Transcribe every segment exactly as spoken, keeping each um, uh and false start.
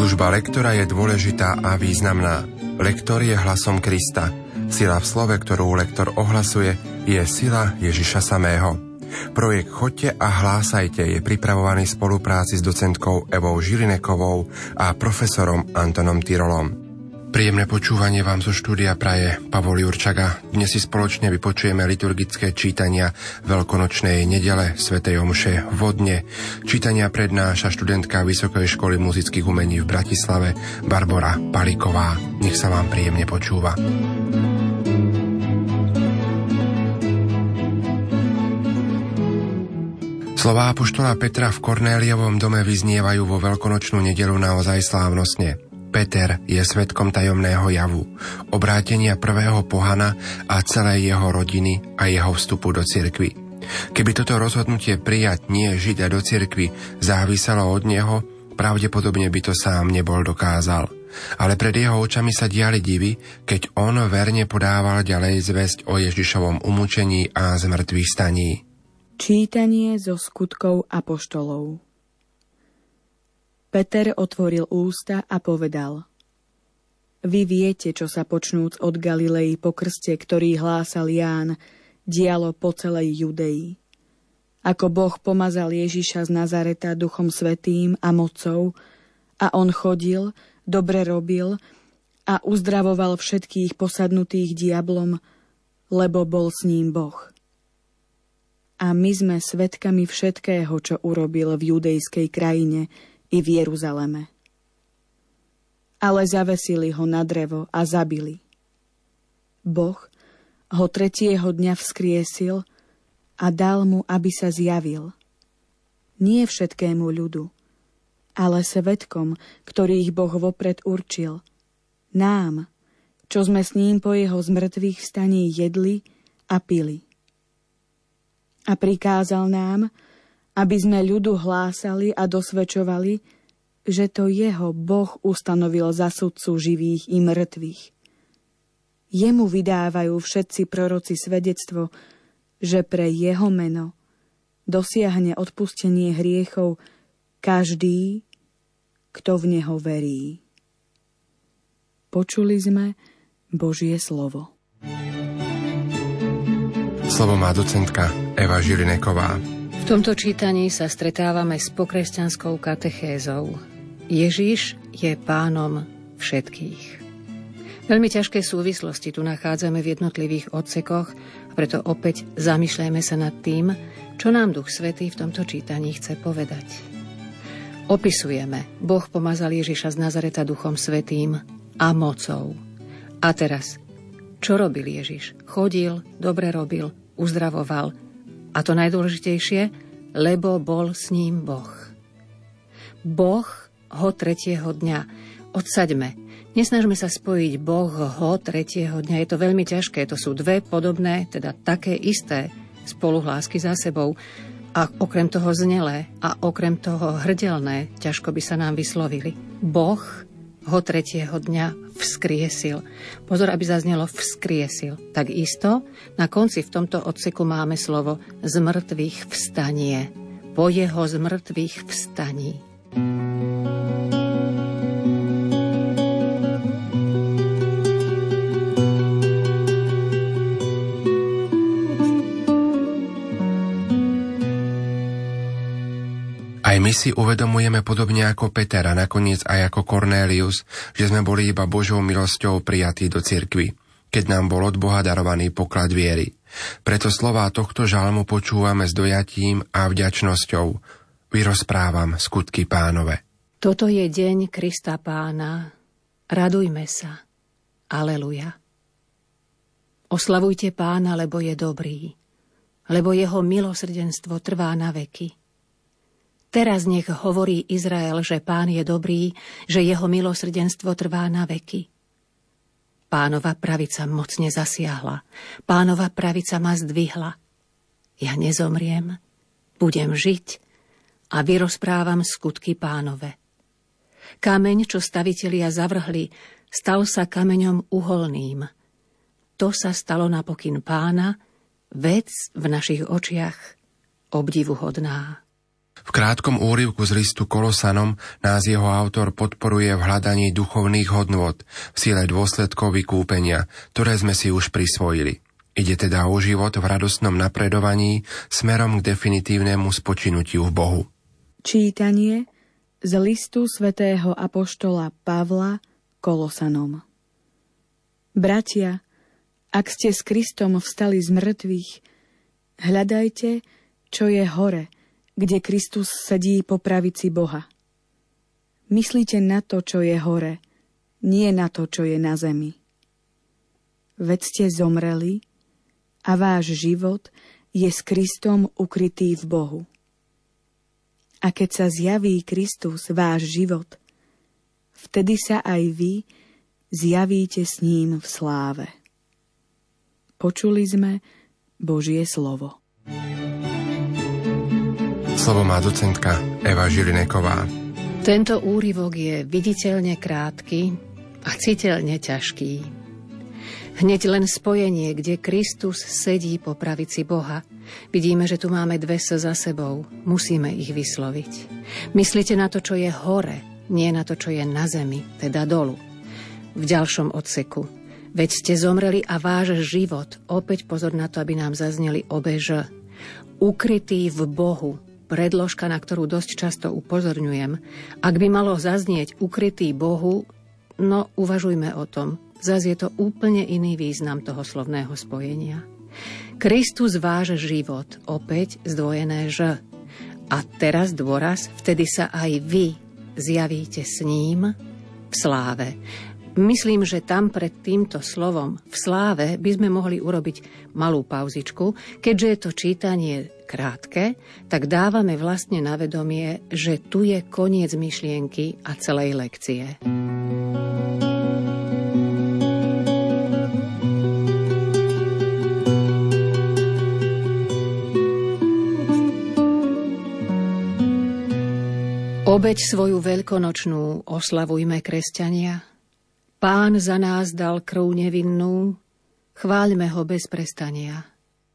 Služba lektora je dôležitá a významná. Lektor je hlasom Krista. Sila v slove, ktorú lektor ohlasuje, je sila Ježiša samého. Projekt Choďte a hlásajte je pripravovaný v spolupráci s docentkou Evou Žilinekovou a profesorom Antonom Tyrolom. Príjemné počúvanie vám zo štúdia praje Pavol Jurčaga. Dnes si spoločne vypočujeme liturgické čítania Veľkonočnej nedele svätej omše vodne. Čítania prednáša študentka Vysokej školy muzických umení v Bratislave Barbora Paliková. Nech sa vám príjemne počúva. Slová apoštola Petra v Kornéliovom dome vyznievajú vo veľkonočnú nedeľu naozaj slávnostne. Peter je svedkom tajomného javu, obrátenia prvého pohana a celej jeho rodiny a jeho vstupu do cirkvi. Keby toto rozhodnutie prijať nie žiť a do cirkvi záviselo od neho, pravdepodobne by to sám nebol dokázal. Ale pred jeho očami sa diali divy, keď on verne podával ďalej zvesť o Ježišovom umúčení a zmrtvých staní. Čítanie zo skutkov apoštolov. Peter otvoril ústa a povedal: Vy viete, čo sa počnúc od Galilei po krste, ktorý hlásal Ján, dialo po celej Judei. Ako Boh pomazal Ježiša z Nazareta Duchom Svätým a mocou, a on chodil, dobre robil a uzdravoval všetkých posadnutých diablom, lebo bol s ním Boh. A my sme svedkami všetkého, čo urobil v judejskej krajine i v Jeruzaleme. Ale zavesili ho na drevo a zabili. Boh ho tretieho dňa vzkriesil a dal mu, aby sa zjavil. Nie všetkému ľudu, ale svedkom, ktorých Boh vopred určil. Nám, čo sme s ním po jeho zmrtvých vstaní jedli a pili. A prikázal nám, aby sme ľudu hlásali a dosvedčovali, že to jeho Boh ustanovil za sudcu živých i mŕtvych. Jemu vydávajú všetci proroci svedectvo, že pre jeho meno dosiahne odpustenie hriechov každý, kto v neho verí. Počuli sme Božie slovo. Slovo má docentka Eva Žilineková. V tomto čítaní sa stretávame s pokresťanskou katechézou. Ježiš je pánom všetkých. Veľmi ťažké súvislosti tu nachádzame v jednotlivých odsekoch, a preto opäť zamýšľajme sa nad tým, čo nám Duch Svätý v tomto čítaní chce povedať. Opisujeme, Boh pomazal Ježiša z Nazareta Duchom Svätým a mocou. A teraz, čo robil Ježiš? Chodil, dobre robil, uzdravoval. A to najdôležitejšie, lebo bol s ním Boh. Boh ho tretieho dňa. Odsaďme. Nesnažme sa spojiť Boh ho tretieho dňa. Je to veľmi ťažké. To sú dve podobné, teda také isté spoluhlásky za sebou. A okrem toho znelé a okrem toho hrdelné, ťažko by sa nám vyslovili. Boh ho tretieho dňa vzkriesil. Pozor, aby zaznelo vzkriesil. Tak isto, na konci v tomto odseku máme slovo z mŕtvych vstanie. Po jeho z mŕtvych vstaní. Aj my si uvedomujeme podobne ako Peter a nakoniec aj ako Kornélius, že sme boli iba Božou milosťou prijatí do cirkvi, keď nám bol od Boha darovaný poklad viery. Preto slová tohto žalmu počúvame s dojatím a vďačnosťou. Vyrozprávam skutky Pánove. Toto je deň Krista Pána. Radujme sa. Aleluja. Oslavujte Pána, lebo je dobrý, lebo jeho milosrdenstvo trvá na veky. Teraz nech hovorí Izrael, že Pán je dobrý, že jeho milosrdenstvo trvá na veky. Pánova pravica mocne zasiahla, Pánova pravica ma zdvihla. Ja nezomriem, budem žiť a vyrozprávam skutky Pánove. Kameň, čo stavitelia zavrhli, stal sa kameňom uholným. To sa stalo na pokyn Pána, vec v našich očiach obdivuhodná. V krátkom úryvku z listu Kolosanom nás jeho autor podporuje v hľadaní duchovných hodnôt v sile dôsledkov vykúpenia, ktoré sme si už prisvojili. Ide teda o život v radostnom napredovaní smerom k definitívnemu spočinutiu v Bohu. Čítanie z listu svätého apoštola Pavla Kolosanom. Bratia, ak ste s Kristom vstali z mŕtvych, hľadajte, čo je hore, kde Kristus sedí po pravici Boha. Myslíte na to, čo je hore, nie na to, čo je na zemi. Veď ste zomreli a váš život je s Kristom ukrytý v Bohu. A keď sa zjaví Kristus, váš život, vtedy sa aj vy zjavíte s ním v sláve. Počuli sme Božie slovo. Slovo má docentka Eva Žilineková. Tento úryvok je viditeľne krátky a citeľne ťažký. Hneď len spojenie, kde Kristus sedí po pravici Boha. Vidíme, že tu máme dve S za sebou. Musíme ich vysloviť. Myslíte na to, čo je hore, nie na to, čo je na zemi, teda dolu. V ďalšom odseku. Veď ste zomreli a váš život, opäť pozor na to, aby nám zazneli obe Ž, ukrytý v Bohu. Predložka, na ktorú dosť často upozorňujem. Ak by malo zaznieť ukrytý Bohu, no uvažujme o tom. Zas je to úplne iný význam toho slovného spojenia. Kristus váš život, opäť zdvojené Ž. A teraz dôraz, vtedy sa aj vy zjavíte s ním v sláve. Myslím, že tam pred týmto slovom v sláve by sme mohli urobiť malú pauzičku. Keďže je to čítanie krátke, tak dávame vlastne na vedomie, že tu je koniec myšlienky a celej lekcie. Obeť svoju veľkonočnú oslavujme, kresťania. Pán za nás dal krv nevinnú, chváľme ho bez prestania.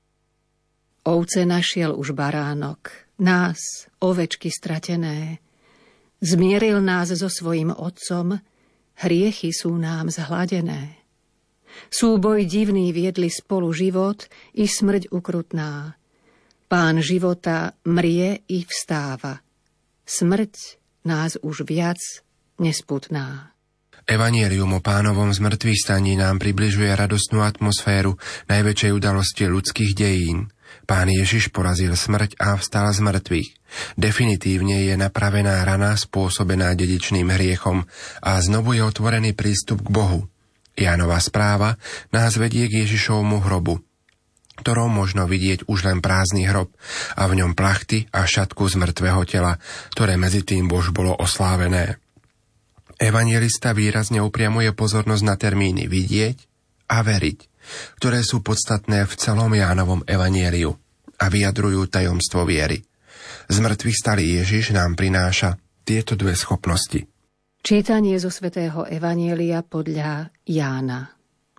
Ovce našiel už baránok, nás, ovečky stratené. Zmieril nás so svojím otcom, hriechy sú nám zhladené. Súboj divný viedli spolu život i smrť ukrutná. Pán života mrie i vstáva. Smrť nás už viac nesputná. Evangelium o Pánovom zmŕtvychvstaní nám približuje radostnú atmosféru najväčšej udalosti ľudských dejín. Pán Ježiš porazil smrť a vstal z mŕtvych. Definitívne je napravená rana spôsobená dedičným hriechom a znovu je otvorený prístup k Bohu. Jánova správa nás vedie k Ježišovmu hrobu, ktorom možno vidieť už len prázdny hrob a v ňom plachty a šatku z mŕtvého tela, ktoré medzi tým už bolo oslávené. Evangelista výrazne upriamuje pozornosť na termíny vidieť a veriť, ktoré sú podstatné v celom Jánovom evanjeliu a vyjadrujú tajomstvo viery. Zmrtvých stalý Ježiš nám prináša tieto dve schopnosti. Čítanie zo svätého evanjelia podľa Jána.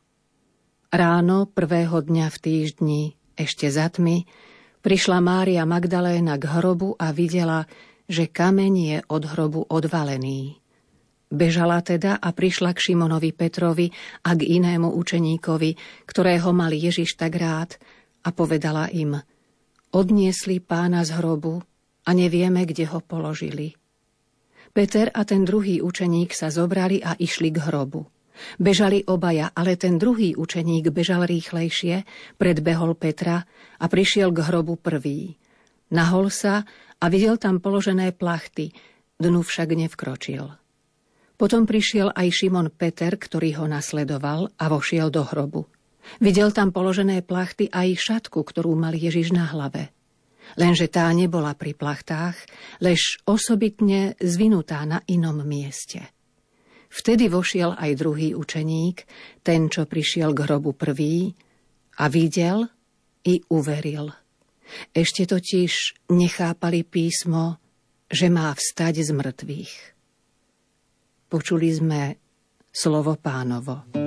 Ráno prvého dňa v týždni, ešte za tmy, prišla Mária Magdaléna k hrobu a videla, že kameň je od hrobu odvalený. Bežala teda a prišla k Šimonovi Petrovi a k inému učeníkovi, ktorého mal Ježiš tak rád, a povedala im: Odniesli Pána z hrobu a nevieme, kde ho položili. Peter a ten druhý učeník sa zobrali a išli k hrobu. Bežali obaja, ale ten druhý učeník bežal rýchlejšie, predbehol Petra a prišiel k hrobu prvý. Nahol sa a videl tam položené plachty, dnu však nevkročil. Potom prišiel aj Šimon Peter, ktorý ho nasledoval, a vošiel do hrobu. Videl tam položené plachty a aj šatku, ktorú mal Ježiš na hlave. Lenže tá nebola pri plachtách, lež osobitne zvinutá na inom mieste. Vtedy vošiel aj druhý učeník, ten, čo prišiel k hrobu prvý, a videl i uveril. Ešte totiž nechápali písmo, že má vstať z mŕtvych. Počuli sme slovo Pánovo.